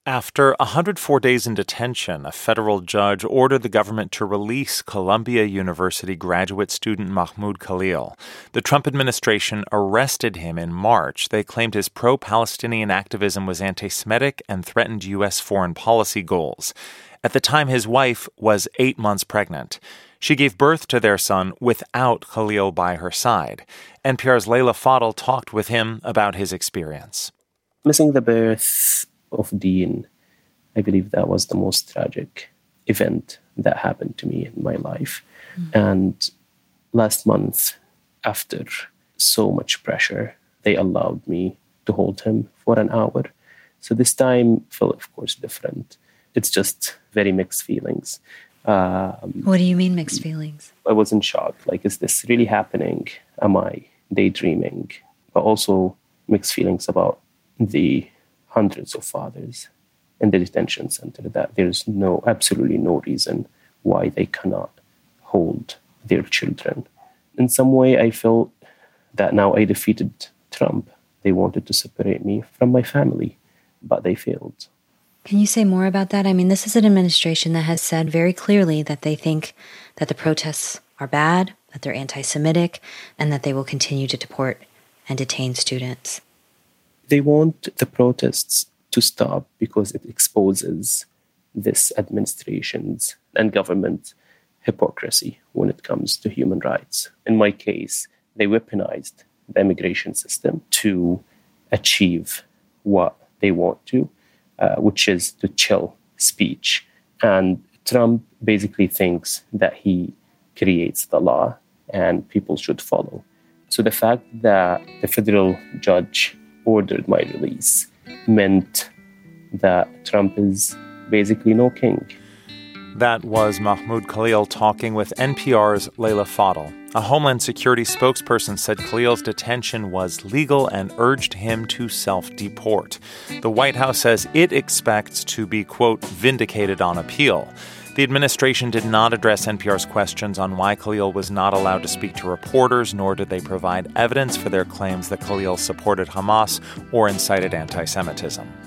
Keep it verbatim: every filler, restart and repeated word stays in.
After one hundred four days in detention, a federal judge ordered the government to release Columbia University graduate student Mahmoud Khalil. The Trump administration arrested him in March. They claimed his pro-Palestinian activism was anti-Semitic and threatened U S foreign policy goals. At the time, his wife was eight months pregnant. She gave birth to their son without Khalil by her side. N P R's Leila Fadel talked with him about his experience. Missing the birth of Dean, I believe that was the most tragic event that happened to me in my life. Mm. And last month, after so much pressure, they allowed me to hold him for an hour. So this time felt, of course, different. It's just very mixed feelings. Um, what do you mean mixed feelings? I was in shock. Like, is this really happening? Am I daydreaming? But also mixed feelings about the hundreds of fathers in the detention center, that there's no, absolutely no reason why they cannot hold their children. In some way, I felt that now I defeated Trump. They wanted to separate me from my family, but they failed. Can you say more about that? I mean, this is an administration that has said very clearly that they think that the protests are bad, that they're anti-Semitic, and that they will continue to deport and detain students. They want the protests to stop because it exposes this administration's and government hypocrisy when it comes to human rights. In my case, they weaponized the immigration system to achieve what they want to, uh, which is to chill speech. And Trump basically thinks that he creates the law and people should follow. So the fact that the federal judge ordered my release meant that Trump is basically no king. That was Mahmoud Khalil talking with N P R's Leila Fadel. A Homeland Security spokesperson said Khalil's detention was legal and urged him to self-deport. The White House says it expects to be, quote, vindicated on appeal. The administration did not address N P R's questions on why Khalil was not allowed to speak to reporters, nor did they provide evidence for their claims that Khalil supported Hamas or incited anti-Semitism.